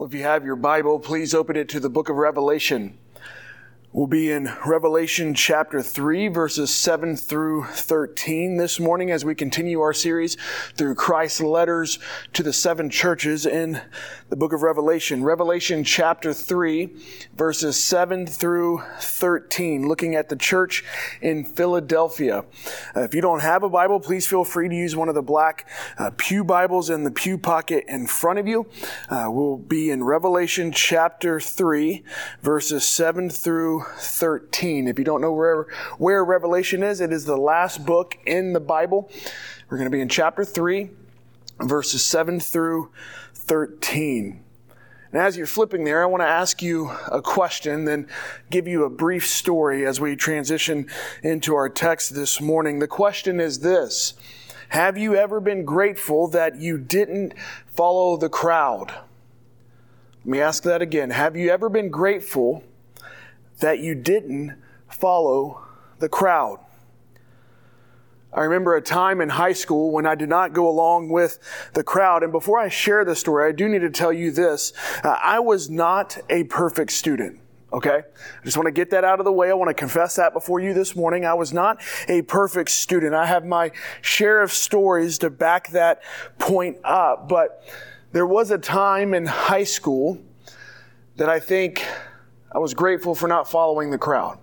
Well, if you have your Bible, please open it to the book of Revelation. We'll be in Revelation chapter 3, verses 7 through 13 this morning as we continue our series through Christ's letters to the seven churches in the book of Revelation. Revelation chapter 3, verses 7 through 13, looking at the church in Philadelphia. If you don't have a Bible, please feel free to use one of the black pew Bibles in the pew pocket in front of you. We'll be in Revelation chapter 3, verses 7 through 13. If you don't know where Revelation is, it is the last book in the Bible. We're going to be in chapter 3, verses 7 through 13. And as you're flipping there, I want to ask you a question, then give you a brief story as we transition into our text this morning. The question is this: have you ever been grateful that you didn't follow the crowd? Let me ask that again. Have you ever been grateful that you didn't follow the crowd? I remember a time in high school when I did not go along with the crowd. And before I share the story, I do need to tell you this. I was not a perfect student. Okay? I just want to get that out of the way. I want to confess that before you this morning. I was not a perfect student. I have my share of stories to back that point up. But there was a time in high school that I think I was grateful for not following the crowd.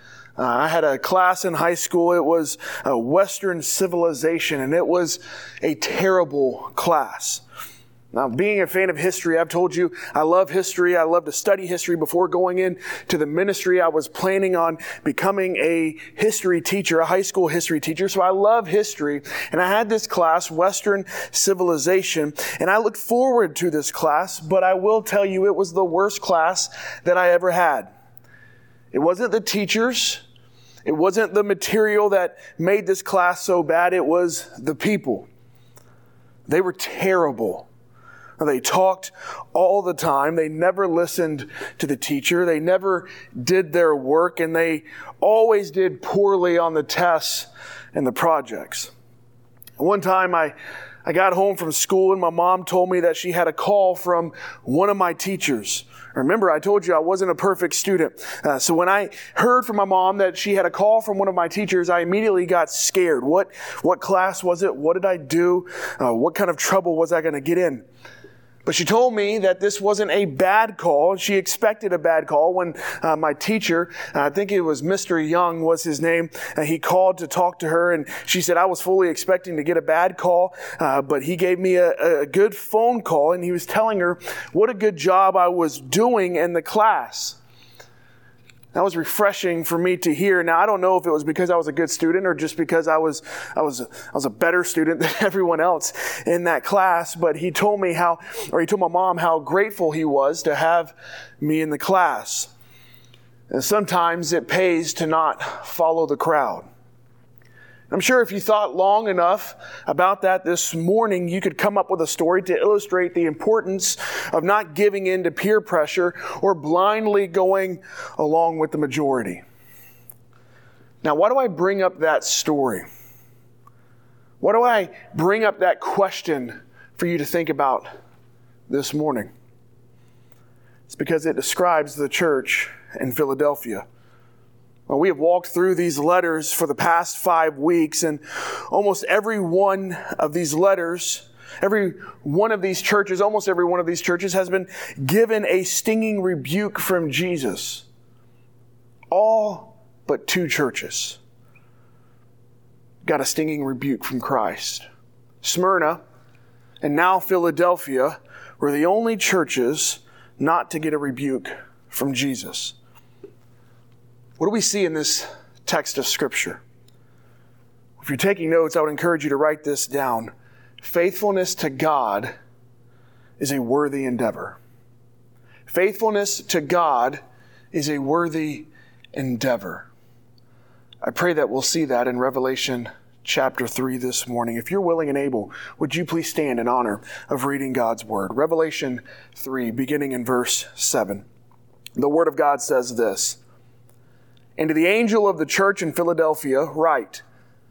I had a class in high school. It was Western civilization, and it was a terrible class. Now, being a fan of history, I've told you I love history. I love to study history. Before going into the ministry, I was planning on becoming a history teacher, a high school history teacher. So I love history. And I had this class, Western civilization, and I looked forward to this class, but I will tell you it was the worst class that I ever had. It wasn't the teachers. It wasn't the material that made this class so bad. It was the people. They were terrible. They talked all the time. They never listened to the teacher. They never did their work, and they always did poorly on the tests and the projects. One time I got home from school, and my mom told me that she had a call from one of my teachers. Remember, I told you I wasn't a perfect student. So when I heard from my mom that she had a call from one of my teachers, I immediately got scared. What class was it? What did I do? What kind of trouble was I going to get in? But she told me that this wasn't a bad call. She expected a bad call when my teacher, I think it was Mr. Young was his name, he called to talk to her, and she said, I was fully expecting to get a bad call, but he gave me a good phone call, and he was telling her what a good job I was doing in the class. That was refreshing for me to hear. Now, I don't know if it was because I was a good student or just because I was a better student than everyone else in that class, but he told my mom how grateful he was to have me in the class. And sometimes it pays to not follow the crowd. I'm sure if you thought long enough about that this morning, you could come up with a story to illustrate the importance of not giving in to peer pressure or blindly going along with the majority. Now, why do I bring up that story? Why do I bring up that question for you to think about this morning? It's because it describes the church in Philadelphia. Well, we have walked through these letters for the past 5 weeks, and almost every one of these letters, almost every one of these churches has been given a stinging rebuke from Jesus. All but 2 churches got a stinging rebuke from Christ. Smyrna and now Philadelphia were the only churches not to get a rebuke from Jesus. What do we see in this text of Scripture? If you're taking notes, I would encourage you to write this down. Faithfulness to God is a worthy endeavor. Faithfulness to God is a worthy endeavor. I pray that we'll see that in Revelation chapter 3 this morning. If you're willing and able, would you please stand in honor of reading God's Word? Revelation 3, beginning in verse 7. The Word of God says this: And to the angel of the church in Philadelphia write,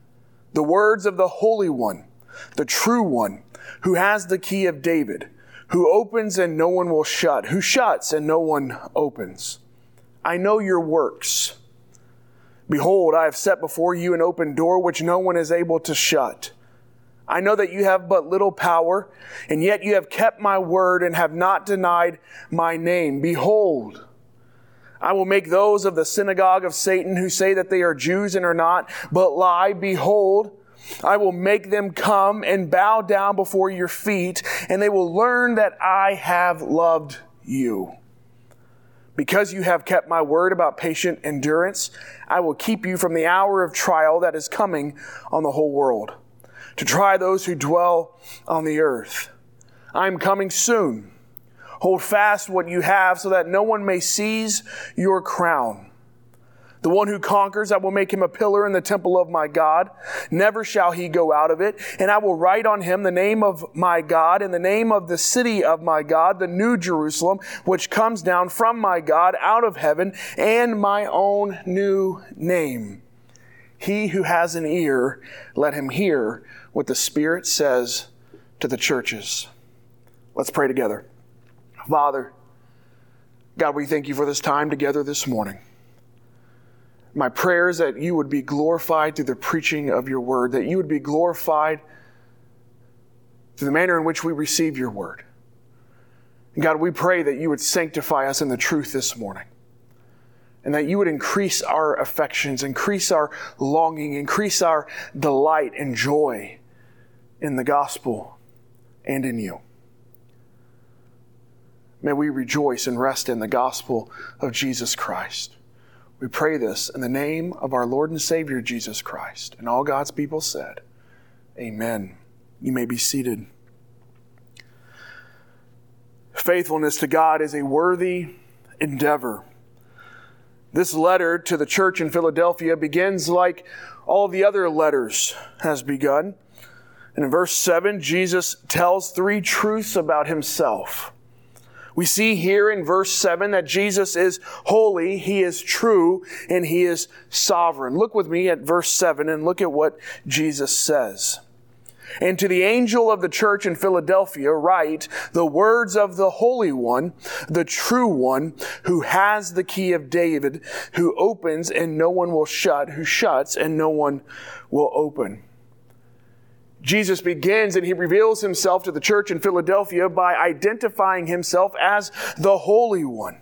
the words of the Holy One, the true one, who has the key of David, who opens and no one will shut, who shuts and no one opens. I know your works. Behold, I have set before you an open door which no one is able to shut. I know that you have but little power, and yet you have kept my word and have not denied my name. Behold, I will make those of the synagogue of Satan who say that they are Jews and are not, but lie. Behold, I will make them come and bow down before your feet, and they will learn that I have loved you. Because you have kept my word about patient endurance, I will keep you from the hour of trial that is coming on the whole world, to try those who dwell on the earth. I am coming soon. Hold fast what you have so that no one may seize your crown. The one who conquers, I will make him a pillar in the temple of my God. Never shall he go out of it. And I will write on him the name of my God and the name of the city of my God, the new Jerusalem, which comes down from my God out of heaven, and my own new name. He who has an ear, let him hear what the Spirit says to the churches. Let's pray together. Father, God, we thank you for this time together this morning. My prayer is that you would be glorified through the preaching of your word, that you would be glorified through the manner in which we receive your word. And God, we pray that you would sanctify us in the truth this morning, and that you would increase our affections, increase our longing, increase our delight and joy in the gospel and in you. May we rejoice and rest in the gospel of Jesus Christ. We pray this in the name of our Lord and Savior, Jesus Christ. And all God's people said, amen. You may be seated. Faithfulness to God is a worthy endeavor. This letter to the church in Philadelphia begins like all the other letters has begun. And in verse 7, Jesus tells 3 truths about himself. We see here in verse 7 that Jesus is holy, he is true, and he is sovereign. Look with me at verse 7 and look at what Jesus says. And to the angel of the church in Philadelphia write the words of the Holy One, the true One, who has the key of David, who opens and no one will shut, who shuts and no one will open. Jesus begins and he reveals himself to the church in Philadelphia by identifying himself as the Holy One.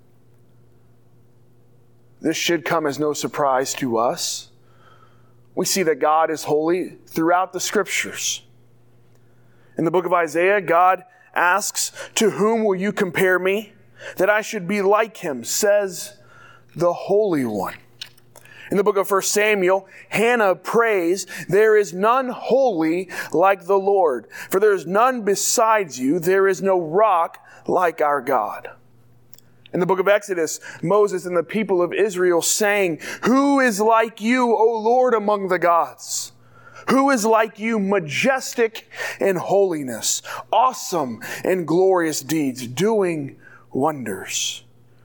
This should come as no surprise to us. We see that God is holy throughout the Scriptures. In the book of Isaiah, God asks, "To whom will you compare me, that I should be like him, says the Holy One." In the book of 1 Samuel, Hannah prays, "There is none holy like the Lord, for there is none besides you. There is no rock like our God." In the book of Exodus, Moses and the people of Israel sang, "Who is like you, O Lord, among the gods? Who is like you, majestic in holiness, awesome in glorious deeds, doing wonders?"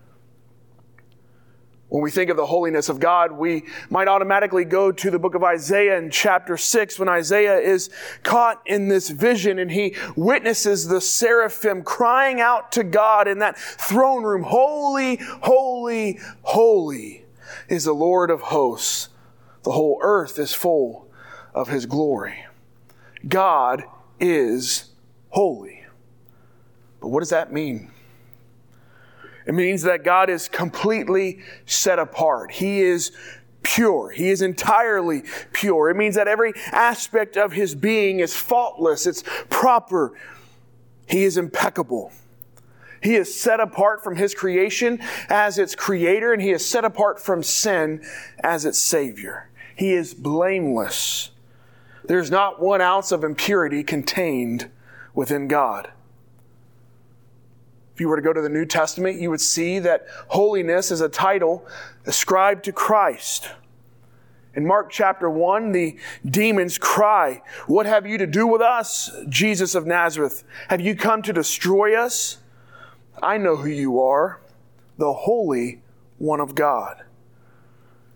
When we think of the holiness of God, we might automatically go to the book of Isaiah in chapter 6, when Isaiah is caught in this vision and he witnesses the seraphim crying out to God in that throne room, "Holy, holy, holy is the Lord of hosts. The whole earth is full of his glory." God is holy. But what does that mean? It means that God is completely set apart. He is pure. He is entirely pure. It means that every aspect of his being is faultless. It's proper. He is impeccable. He is set apart from his creation as its creator, and he is set apart from sin as its savior. He is blameless. There's not 1 ounce of impurity contained within God. If you were to go to the New Testament, you would see that holiness is a title ascribed to Christ. In Mark chapter 1, the demons cry, "What have you to do with us, Jesus of Nazareth? Have you come to destroy us? I know who you are, the Holy One of God."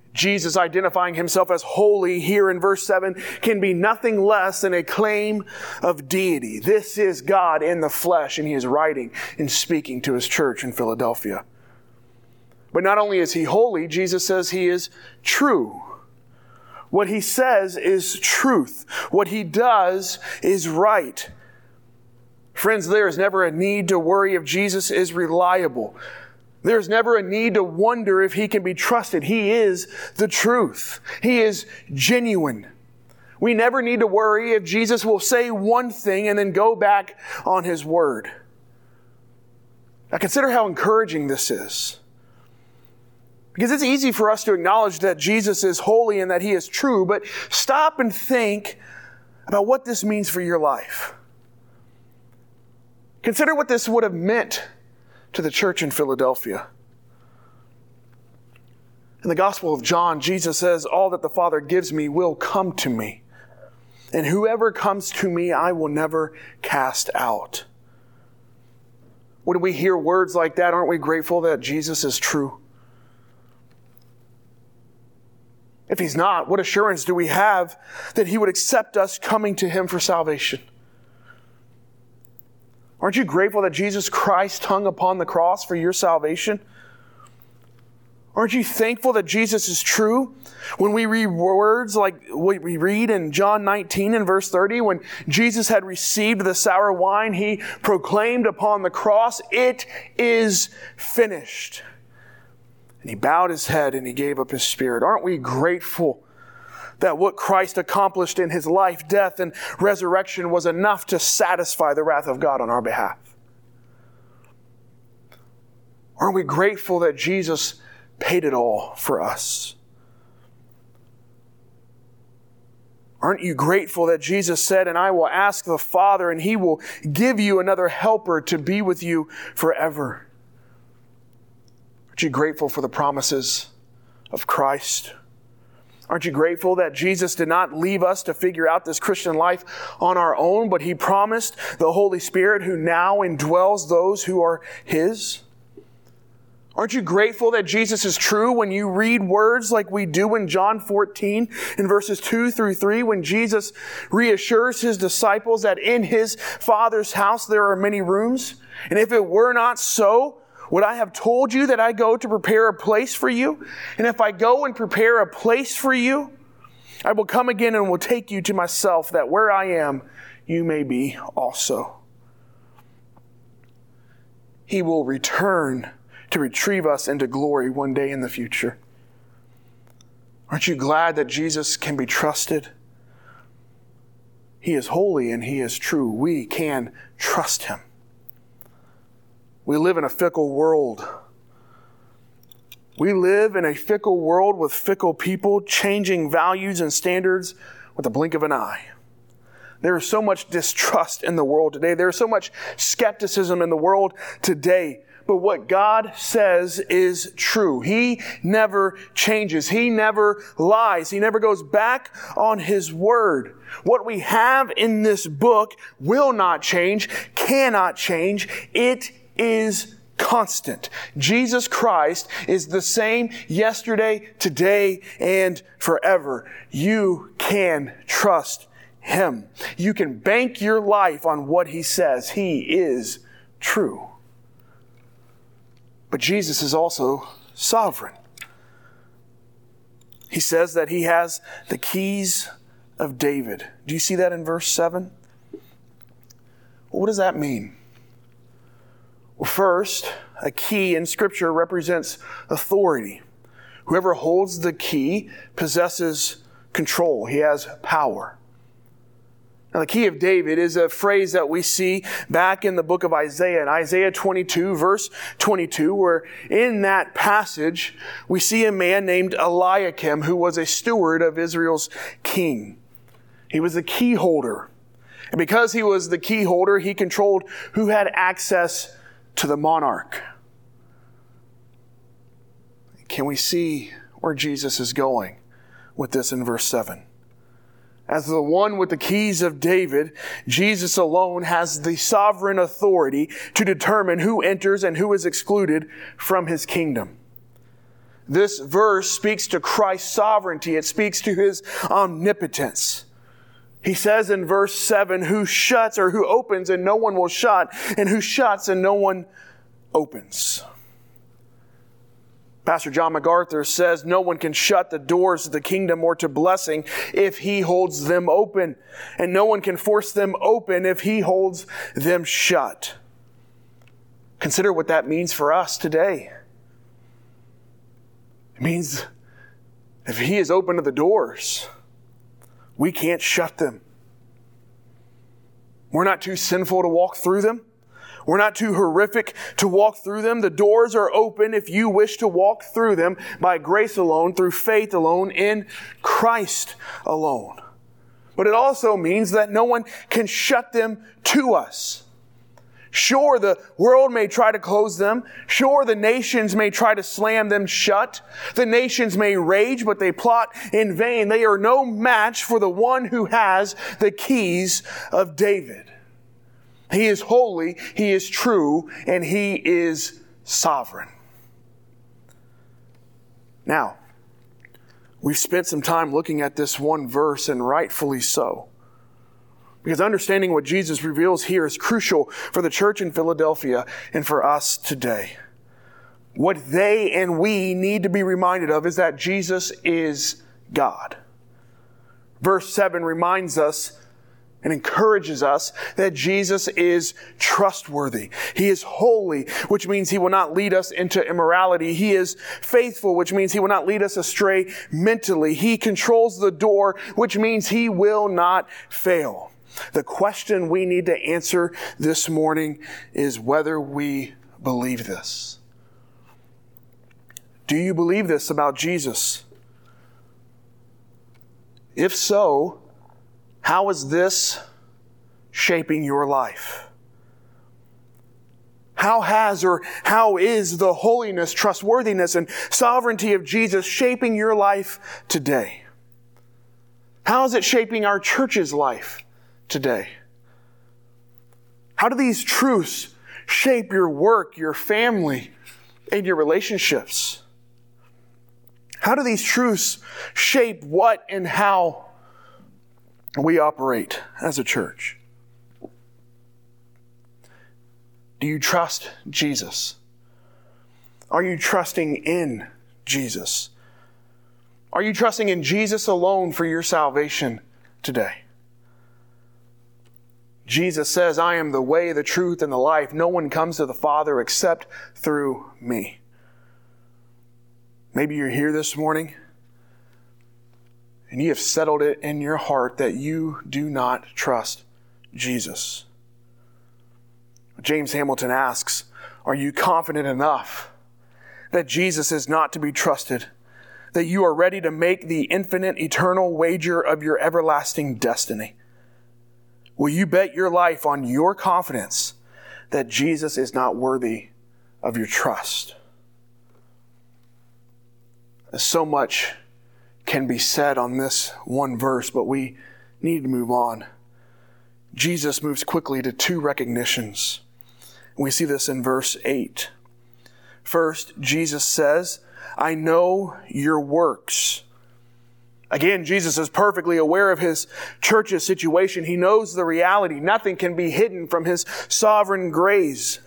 Jesus identifying himself as holy here in verse 7 can be nothing less than a claim of deity. This is God in the flesh, and he is writing and speaking to his church in Philadelphia. But not only is he holy, Jesus says he is true. What he says is truth. What he does is right. Friends, there is never a need to worry if Jesus is reliable. There's never a need to wonder if he can be trusted. He is the truth. He is genuine. We never need to worry if Jesus will say one thing and then go back on his word. Now consider how encouraging this is. Because it's easy for us to acknowledge that Jesus is holy and that he is true, but stop and think about what this means for your life. Consider what this would have meant to the church in Philadelphia. In the Gospel of John, Jesus says, "All that the Father gives me will come to me, and whoever comes to me I will never cast out." When we hear words like that, aren't we grateful that Jesus is true? If he's not, what assurance do we have that he would accept us coming to him for salvation? Aren't you grateful that Jesus Christ hung upon the cross for your salvation? Aren't you thankful that Jesus is true? When we read words like what we read in John 19 and verse 30, when Jesus had received the sour wine, he proclaimed upon the cross, "It is finished." And he bowed his head and he gave up his spirit. Aren't we grateful that what Christ accomplished in his life, death, and resurrection was enough to satisfy the wrath of God on our behalf? Aren't we grateful that Jesus paid it all for us? Aren't you grateful that Jesus said, "And I will ask the Father, and he will give you another helper to be with you forever"? Aren't you grateful for the promises of Christ? Aren't you grateful that Jesus did not leave us to figure out this Christian life on our own, but he promised the Holy Spirit who now indwells those who are his? Aren't you grateful that Jesus is true when you read words like we do in John 14 in verses 2 through 3, when Jesus reassures his disciples that in his Father's house there are many rooms, and if it were not so, would I have told you that I go to prepare a place for you? And if I go and prepare a place for you, I will come again and will take you to myself, that where I am, you may be also. He will return to retrieve us into glory one day in the future. Aren't you glad that Jesus can be trusted? He is holy and he is true. We can trust him. We live in a fickle world. We live in a fickle world with fickle people changing values and standards with a blink of an eye. There is so much distrust in the world today. There is so much skepticism in the world today. But what God says is true. He never changes. He never lies. He never goes back on his word. What we have in this book will not change, cannot change. It is constant. Jesus Christ is the same yesterday, today, and forever. You can trust him. You can bank your life on what he says. He is true. But Jesus is also sovereign. He says that he has the keys of David. Do you see that in verse 7? Well, what does that mean? Well, first, a key in Scripture represents authority. Whoever holds the key possesses control. He has power. Now, the key of David is a phrase that we see back in the book of Isaiah, in Isaiah 22, verse 22, where in that passage, we see a man named Eliakim, who was a steward of Israel's king. He was the key holder. And because he was the key holder, he controlled who had access to the monarch. Can we see where Jesus is going with this in verse 7? As the one with the keys of David, Jesus alone has the sovereign authority to determine who enters and who is excluded from his kingdom. This verse speaks to Christ's sovereignty. It speaks to His omnipotence. He says in verse 7, who opens and no one will shut, and who shuts and no one opens. Pastor John MacArthur says, no one can shut the doors of the kingdom or to blessing if He holds them open, and no one can force them open if He holds them shut. Consider what that means for us today. It means if He is open to the doors, we can't shut them. We're not too sinful to walk through them. We're not too horrific to walk through them. The doors are open if you wish to walk through them by grace alone, through faith alone, in Christ alone. But it also means that no one can shut them to us. Sure, the world may try to close them. Sure, the nations may try to slam them shut. The nations may rage, but they plot in vain. They are no match for the one who has the keys of David. He is holy, He is true, and He is sovereign. Now, we've spent some time looking at this one verse, and rightfully so. Because understanding what Jesus reveals here is crucial for the church in Philadelphia and for us today. What they and we need to be reminded of is that Jesus is God. Verse 7 reminds us and encourages us that Jesus is trustworthy. He is holy, which means He will not lead us into immorality. He is faithful, which means He will not lead us astray mentally. He controls the door, which means He will not fail. The question we need to answer this morning is whether we believe this. Do you believe this about Jesus? If so, how is this shaping your life? How is the holiness, trustworthiness, and sovereignty of Jesus shaping your life today? How is it shaping our church's life today? How do these truths shape your work, your family, and your relationships? How do these truths shape what and how we operate as a church? Do you trust Jesus? Are you trusting in Jesus? Are you trusting in Jesus alone for your salvation today? Jesus says, I am the way, the truth, and the life. No one comes to the Father except through me. Maybe you're here this morning and you have settled it in your heart that you do not trust Jesus. James Hamilton asks, are you confident enough that Jesus is not to be trusted, that you are ready to make the infinite, eternal wager of your everlasting destiny? Will you bet your life on your confidence that Jesus is not worthy of your trust? So much can be said on this one verse, but we need to move on. Jesus moves quickly to two recognitions. We see this in verse 8. First, Jesus says, I know your works. Again, Jesus is perfectly aware of His church's situation. He knows the reality. Nothing can be hidden from His sovereign gaze.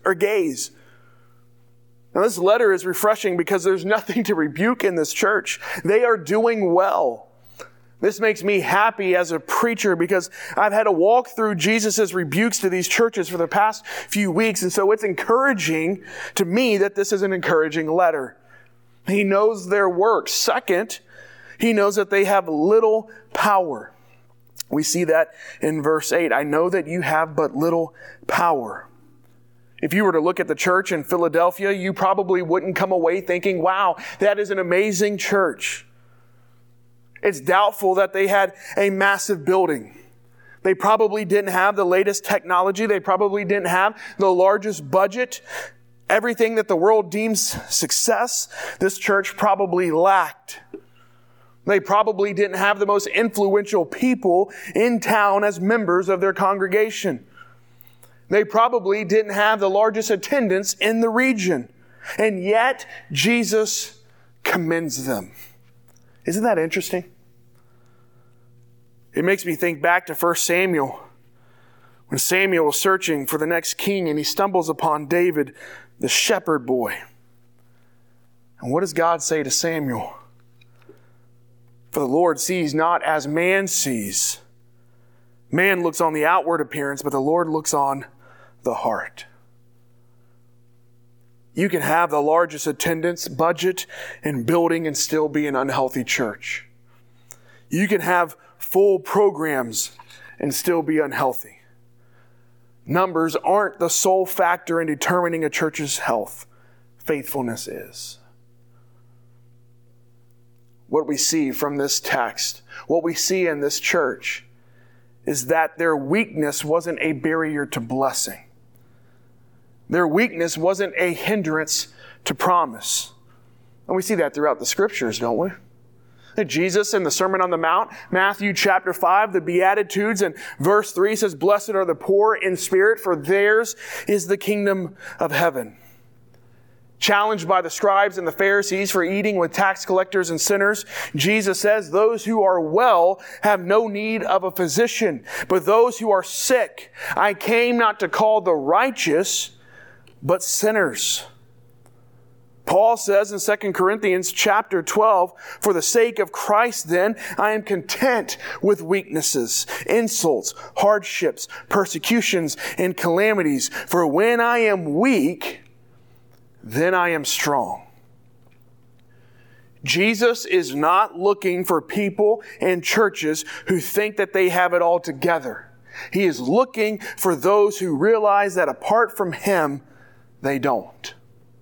Now, this letter is refreshing because there's nothing to rebuke in this church. They are doing well. This makes me happy as a preacher because I've had to walk through Jesus' rebukes to these churches for the past few weeks. And so it's encouraging to me that this is an encouraging letter. He knows their works. Second, He knows that they have little power. We see that in verse 8. I know that you have but little power. If you were to look at the church in Philadelphia, you probably wouldn't come away thinking, wow, that is an amazing church. It's doubtful that they had a massive building. They probably didn't have the latest technology. They probably didn't have the largest budget. Everything that the world deems success, this church probably lacked. They probably didn't have the most influential people in town as members of their congregation. They probably didn't have the largest attendance in the region. And yet, Jesus commends them. Isn't that interesting? It makes me think back to 1 Samuel, when Samuel was searching for the next king and he stumbles upon David, the shepherd boy. And what does God say to Samuel? For the Lord sees not as man sees. Man looks on the outward appearance, but the Lord looks on the heart. You can have the largest attendance budget and building and still be an unhealthy church. You can have full programs and still be unhealthy. Numbers aren't the sole factor in determining a church's health. Faithfulness is. What we see from this text, what we see in this church, is that their weakness wasn't a barrier to blessing. Their weakness wasn't a hindrance to promise. And we see that throughout the scriptures, don't we? Jesus in the Sermon on the Mount, Matthew chapter 5, the Beatitudes, and verse 3 says, "Blessed are the poor in spirit, for theirs is the kingdom of heaven." Challenged by the scribes and the Pharisees for eating with tax collectors and sinners, Jesus says, "Those who are well have no need of a physician, but those who are sick. I came not to call the righteous, but sinners." Paul says in 2 Corinthians chapter 12, "For the sake of Christ then, I am content with weaknesses, insults, hardships, persecutions, and calamities. For when I am weak, then I am strong." Jesus is not looking for people and churches who think that they have it all together. He is looking for those who realize that apart from Him, they don't.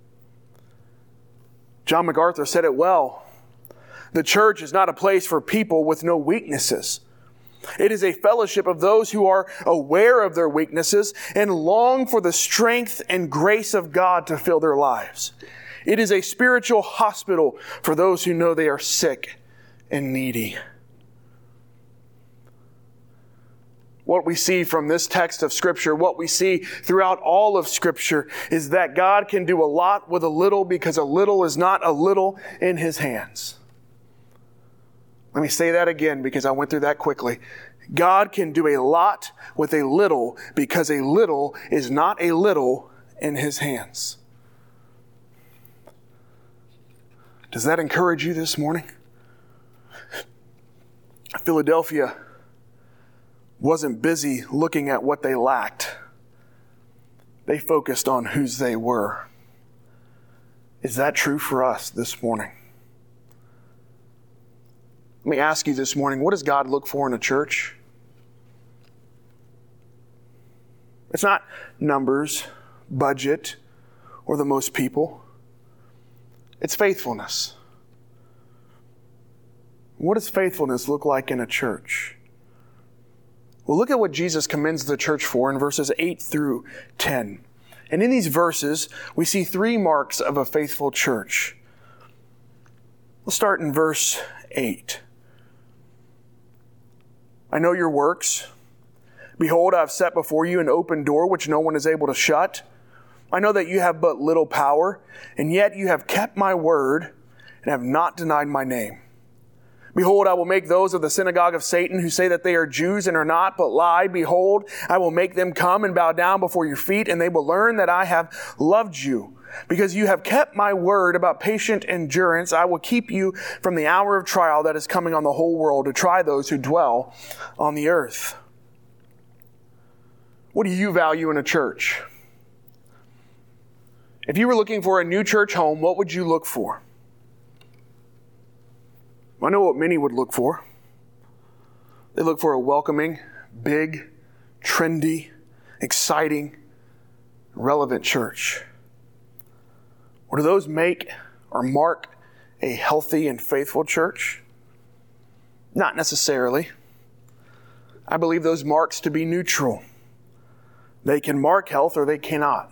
John MacArthur said it well. The church is not a place for people with no weaknesses. It is a fellowship of those who are aware of their weaknesses and long for the strength and grace of God to fill their lives. It is a spiritual hospital for those who know they are sick and needy. What we see from this text of Scripture, what we see throughout all of Scripture, is that God can do a lot with a little because a little is not a little in His hands. Let me say that again because I went through that quickly. God can do a lot with a little because a little is not a little in His hands. Does that encourage you this morning? Philadelphia wasn't busy looking at what they lacked. They focused on whose they were. Is that true for us this morning? Let me ask you this morning, what does God look for in a church? It's not numbers, budget, or the most people. It's faithfulness. What does faithfulness look like in a church? Well, look at what Jesus commends the church for in verses 8 through 10. And in these verses, we see three marks of a faithful church. Let's start in verse 8. "I know your works. Behold, I have set before you an open door which no one is able to shut. I know that you have but little power, and yet you have kept my word and have not denied my name. Behold, I will make those of the synagogue of Satan who say that they are Jews and are not, but lie. Behold, I will make them come and bow down before your feet, and they will learn that I have loved you. Because you have kept my word about patient endurance, I will keep you from the hour of trial that is coming on the whole world to try those who dwell on the earth." What do you value in a church? If you were looking for a new church home, what would you look for? I know what many would look for. They look for a welcoming, big, trendy, exciting, relevant church. Or do those make or mark a healthy and faithful church? Not necessarily. I believe those marks to be neutral. They can mark health or they cannot.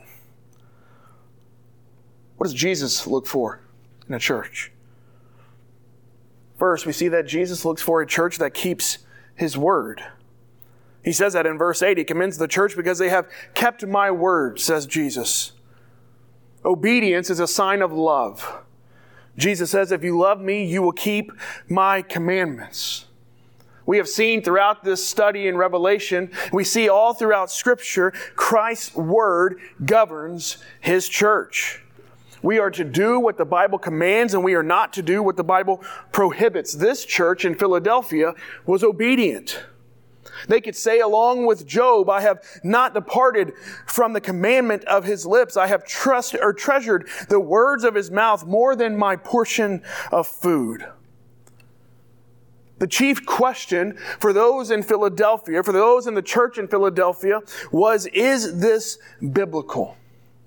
What does Jesus look for in a church? First, we see that Jesus looks for a church that keeps His word. He says that in verse 8. He commends the church because they have kept my word, says Jesus. Obedience is a sign of love. Jesus says, if you love me, you will keep my commandments. We have seen throughout this study in Revelation, we see all throughout Scripture, Christ's Word governs His church. We are to do what the Bible commands, and we are not to do what the Bible prohibits. This church in Philadelphia was obedient. They could say along with Job, I have not departed from the commandment of His lips. I have treasured the words of His mouth more than my portion of food. The chief question for those in Philadelphia, for those in the church in Philadelphia, was, is this biblical?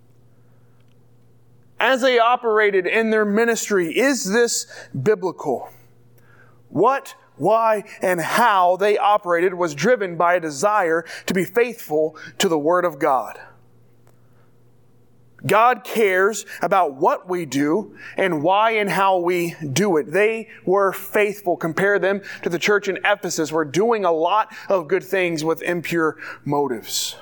As they operated in their ministry, is this biblical? What, why, and how they operated was driven by a desire to be faithful to the Word of God. God cares about what we do and why and how we do it. They were faithful. Compare them to the church in Ephesus. We're doing a lot of good things with impure motives.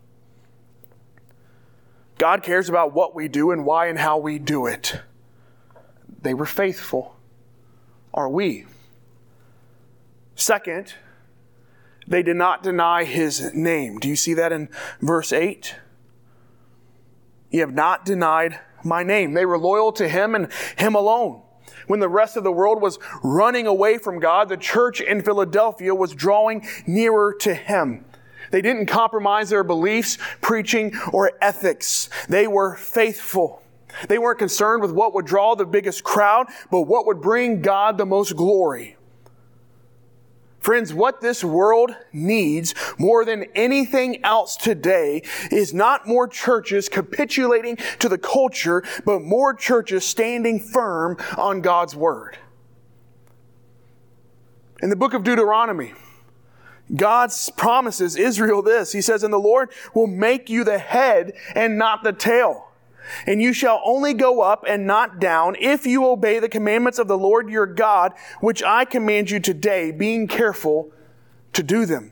God cares about what we do and why and how we do it. They were faithful. Are we? Second, they did not deny His name. Do you see that in verse 8? You have not denied my name. They were loyal to Him and Him alone. When the rest of the world was running away from God, the church in Philadelphia was drawing nearer to Him. They didn't compromise their beliefs, preaching, or ethics. They were faithful. They weren't concerned with what would draw the biggest crowd, but what would bring God the most glory. Friends, what this world needs more than anything else today is not more churches capitulating to the culture, but more churches standing firm on God's Word. In the book of Deuteronomy, God promises Israel this. He says, and the Lord will make you the head and not the tail. And you shall only go up and not down if you obey the commandments of the Lord your God, which I command you today, being careful to do them.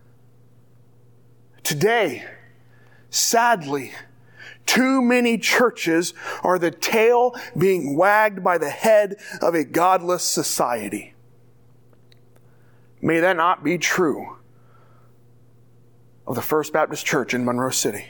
Today, sadly, too many churches are the tail being wagged by the head of a godless society. May that not be true of the First Baptist Church in Monroe City.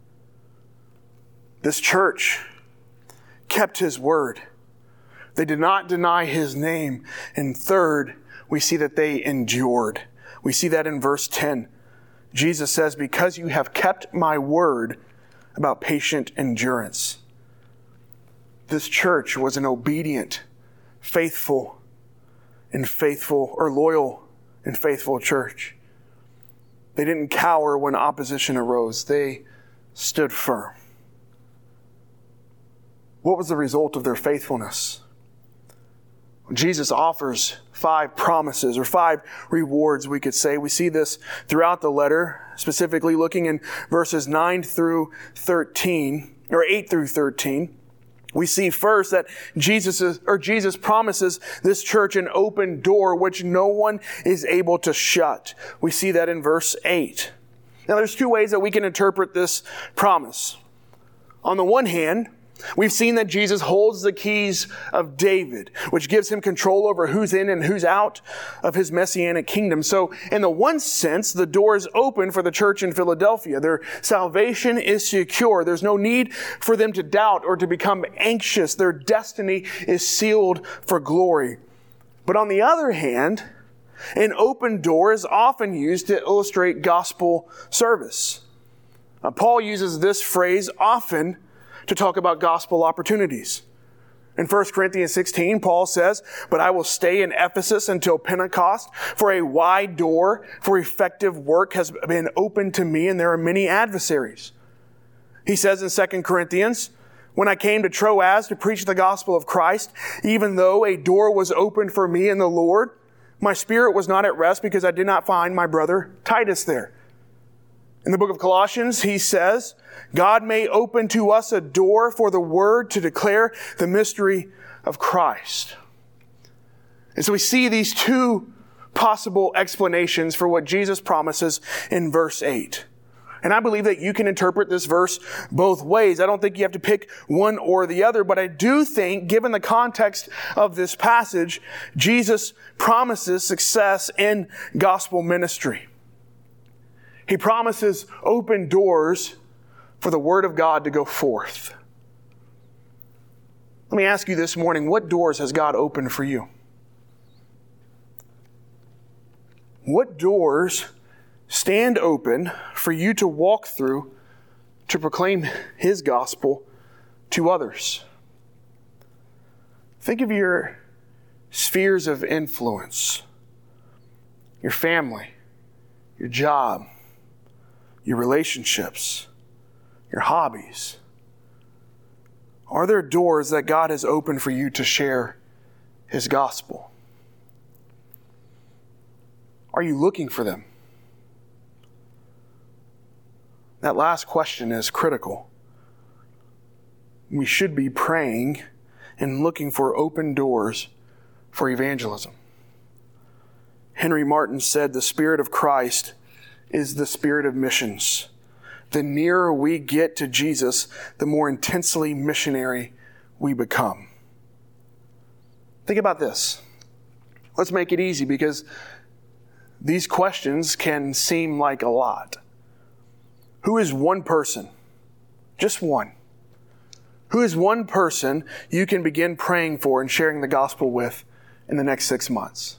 This church kept His word. They did not deny His name. And third, we see that they endured. We see that in verse 10. Jesus says, because you have kept my word, about patient endurance. This church was an obedient, loyal and faithful church. They didn't cower when opposition arose. They stood firm. What was the result of their faithfulness? Jesus offers 5 promises or 5 rewards, we could say. We see this throughout the letter, specifically looking in verses 9 through 13, or 8 through 13. We see first that Jesus promises this church an open door which no one is able to shut. We see that in verse 8. Now there's 2 ways that we can interpret this promise. On the one hand, we've seen that Jesus holds the keys of David, which gives Him control over who's in and who's out of His messianic kingdom. So in the one sense, the door is open for the church in Philadelphia. Their salvation is secure. There's no need for them to doubt or to become anxious. Their destiny is sealed for glory. But on the other hand, an open door is often used to illustrate gospel service. Paul uses this phrase often to talk about gospel opportunities. In 1 Corinthians 16, Paul says, but I will stay in Ephesus until Pentecost, for a wide door for effective work has been opened to me, and there are many adversaries. He says in 2 Corinthians, when I came to Troas to preach the gospel of Christ, even though a door was opened for me in the Lord, my spirit was not at rest because I did not find my brother Titus there. In the book of Colossians, he says, God may open to us a door for the word to declare the mystery of Christ. And so we see these 2 possible explanations for what Jesus promises in verse 8. And I believe that you can interpret this verse both ways. I don't think you have to pick one or the other, but I do think, given the context of this passage, Jesus promises success in gospel ministry. He promises open doors for the Word of God to go forth. Let me ask you this morning, what doors has God opened for you? What doors stand open for you to walk through to proclaim His gospel to others? Think of your spheres of influence, your family, your job, your relationships, your hobbies. Are there doors that God has opened for you to share His gospel? Are you looking for them? That last question is critical. We should be praying and looking for open doors for evangelism. Henry Martin said, "The Spirit of Christ is the spirit of missions. The nearer we get to Jesus, the more intensely missionary we become." Think about this. Let's make it easy, because these questions can seem like a lot. Who is one person? Just one. Who is one person you can begin praying for and sharing the gospel with in the next 6 months?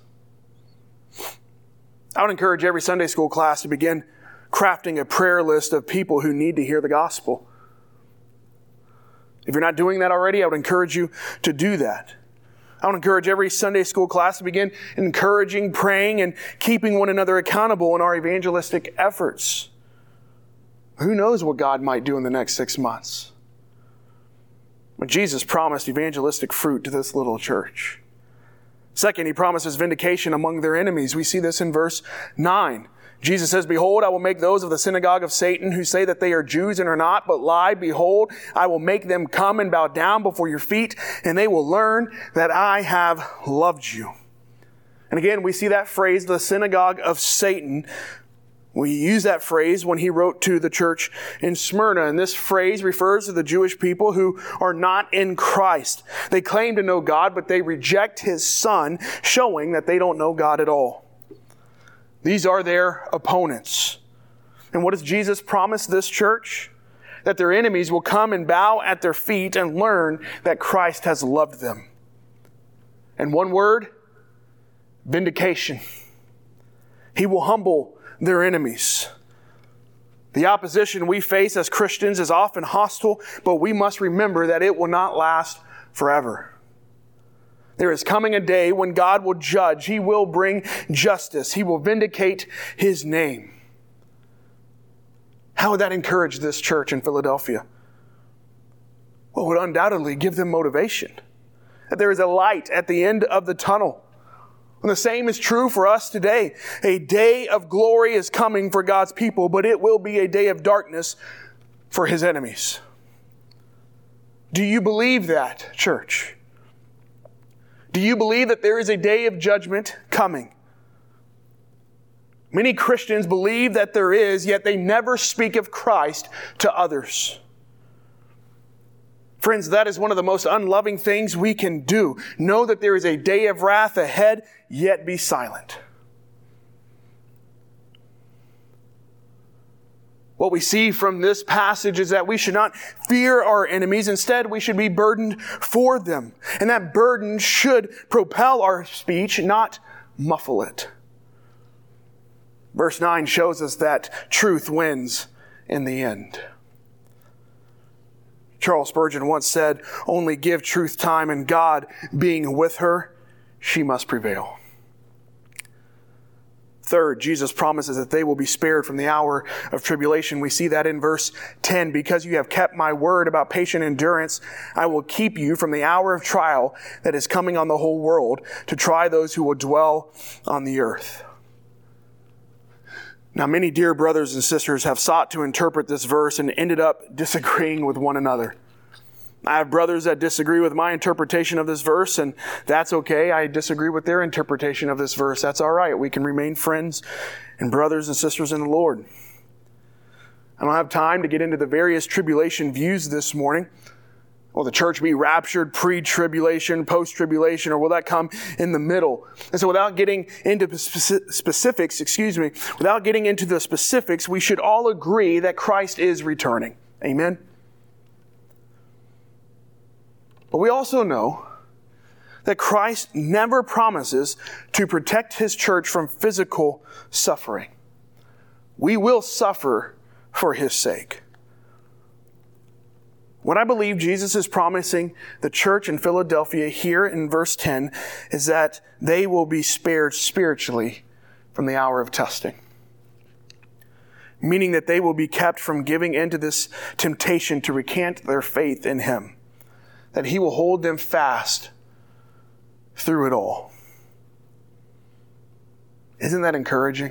I would encourage every Sunday school class to begin crafting a prayer list of people who need to hear the gospel. If you're not doing that already, I would encourage you to do that. I would encourage every Sunday school class to begin encouraging, praying, and keeping one another accountable in our evangelistic efforts. Who knows what God might do in the next 6 months? But Jesus promised evangelistic fruit to this little church. Second, He promises vindication among their enemies. We see this in verse 9. Jesus says, "Behold, I will make those of the synagogue of Satan who say that they are Jews and are not, but lie. Behold, I will make them come and bow down before your feet, and they will learn that I have loved you." And again, we see that phrase, the synagogue of Satan. We use that phrase when He wrote to the church in Smyrna. And this phrase refers to the Jewish people who are not in Christ. They claim to know God, but they reject His Son, showing that they don't know God at all. These are their opponents. And what does Jesus promise this church? That their enemies will come and bow at their feet and learn that Christ has loved them. And one word, vindication. He will humble their enemies. The opposition we face as Christians is often hostile, but we must remember that it will not last forever. There is coming a day when God will judge. He will bring justice. He will vindicate His name. How would that encourage this church in Philadelphia? Well, it would undoubtedly give them motivation. That there is a light at the end of the tunnel. And the same is true for us today. A day of glory is coming for God's people, but it will be a day of darkness for His enemies. Do you believe that, church? Do you believe that there is a day of judgment coming? Many Christians believe that there is, yet they never speak of Christ to others. Friends, that is one of the most unloving things we can do. Know that there is a day of wrath ahead, yet be silent. What we see from this passage is that we should not fear our enemies. Instead, we should be burdened for them. And that burden should propel our speech, not muffle it. Verse 9 shows us that truth wins in the end. Charles Spurgeon once said, "Only give truth time, and God being with her, she must prevail." Third, Jesus promises that they will be spared from the hour of tribulation. We see that in verse 10. "Because you have kept my word about patient endurance, I will keep you from the hour of trial that is coming on the whole world to try those who will dwell on the earth." Now, many dear brothers and sisters have sought to interpret this verse and ended up disagreeing with one another. I have brothers that disagree with my interpretation of this verse, and that's okay. I disagree with their interpretation of this verse. That's all right. We can remain friends and brothers and sisters in the Lord. I don't have time to get into the various tribulation views this morning. Will the church be raptured pre-tribulation, post-tribulation, or will that come in the middle? And so without getting into specifics, we should all agree that Christ is returning. Amen? But we also know that Christ never promises to protect His church from physical suffering. We will suffer for His sake. What I believe Jesus is promising the church in Philadelphia here in verse 10 is that they will be spared spiritually from the hour of testing. Meaning that they will be kept from giving into this temptation to recant their faith in Him. That He will hold them fast through it all. Isn't that encouraging?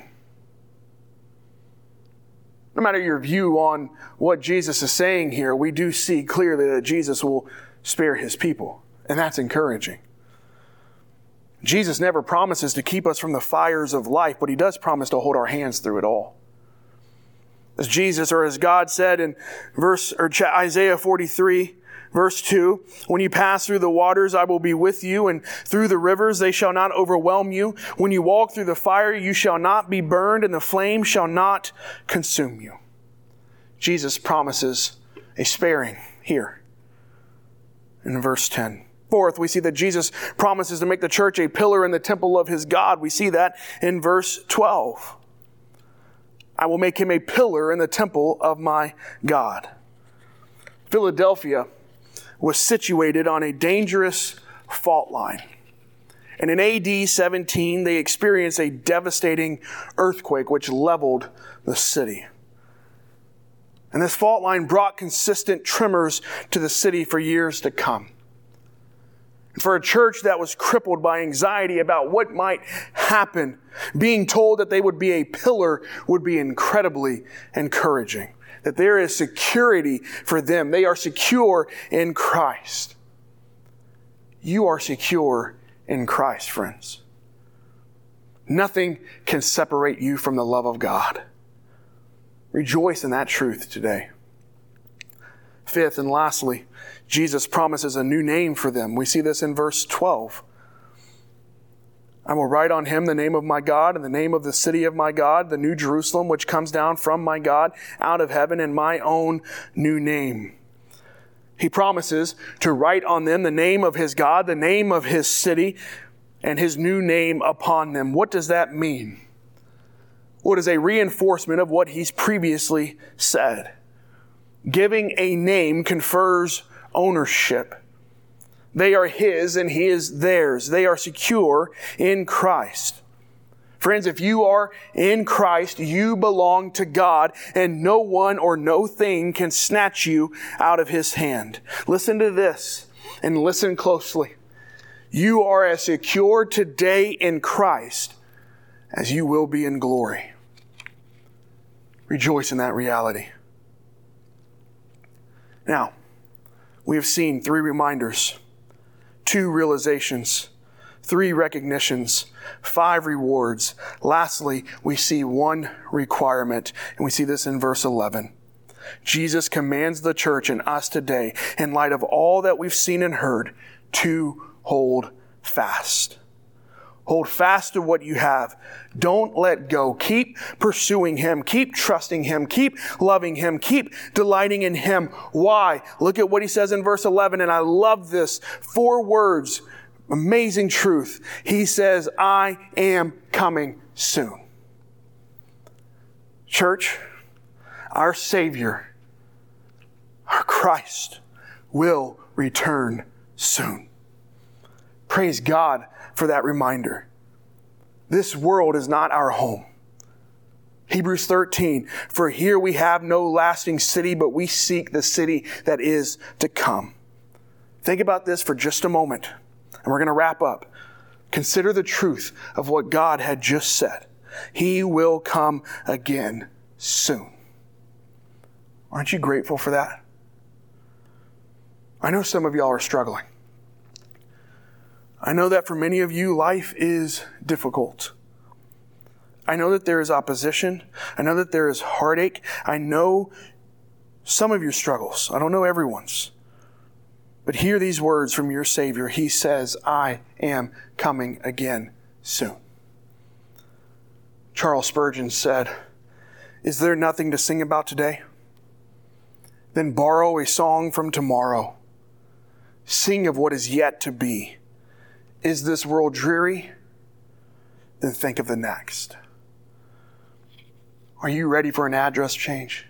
No matter your view on what Jesus is saying here, we do see clearly that Jesus will spare His people. And that's encouraging. Jesus never promises to keep us from the fires of life, but He does promise to hold our hands through it all. As Jesus, or as God said in Isaiah 43, verse 2, when you pass through the waters, I will be with you, and through the rivers, they shall not overwhelm you. When you walk through the fire, you shall not be burned, and the flame shall not consume you. Jesus promises a sparing here in verse 10. Fourth, we see that Jesus promises to make the church a pillar in the temple of His God. We see that in verse 12. I will make him a pillar in the temple of my God. Philadelphia was situated on a dangerous fault line. And in AD 17, they experienced a devastating earthquake which leveled the city. And this fault line brought consistent tremors to the city for years to come. For a church that was crippled by anxiety about what might happen, being told that they would be a pillar would be incredibly encouraging. That there is security for them. They are secure in Christ. You are secure in Christ, friends. Nothing can separate you from the love of God. Rejoice in that truth today. Fifth and lastly, Jesus promises a new name for them. We see this in verse 12. I will write on him the name of my God and the name of the city of my God, the new Jerusalem, which comes down from my God out of heaven, and my own new name. He promises to write on them the name of his God, the name of his city, and his new name upon them. What does that mean? What is a reinforcement of what he's previously said? Giving a name confers ownership. They are his and he is theirs. They are secure in Christ. Friends, if you are in Christ, you belong to God, and no one or no thing can snatch you out of his hand. Listen to this and listen closely. You are as secure today in Christ as you will be in glory. Rejoice in that reality. Now, we have seen 3 reminders, 2 realizations, 3 recognitions, 5 rewards. Lastly, we see 1 requirement, and we see this in verse 11. Jesus commands the church and us today, in light of all that we've seen and heard, to hold fast. Hold fast to what you have. Don't let go. Keep pursuing him. Keep trusting him. Keep loving him. Keep delighting in him. Why? Look at what he says in verse 11, and I love this. 4 words. Amazing truth. He says, I am coming soon. Church, our Savior, our Christ, will return soon. Praise God for that reminder. This world is not our home. Hebrews 13, for here we have no lasting city, but we seek the city that is to come. Think about this for just a moment, and we're going to wrap up. Consider the truth of what God had just said. He will come again soon. Aren't you grateful for that? I know some of y'all are struggling. I know that for many of you, life is difficult. I know that there is opposition. I know that there is heartache. I know some of your struggles. I don't know everyone's. But hear these words from your Savior. He says, I am coming again soon. Charles Spurgeon said, is there nothing to sing about today? Then borrow a song from tomorrow. Sing of what is yet to be. Is this world dreary? Then think of the next. Are you ready for an address change?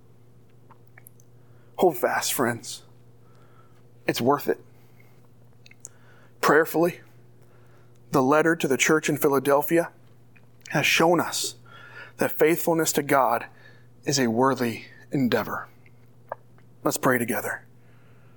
Hold fast, friends. It's worth it. Prayerfully, the letter to the church in Philadelphia has shown us that faithfulness to God is a worthy endeavor. Let's pray together.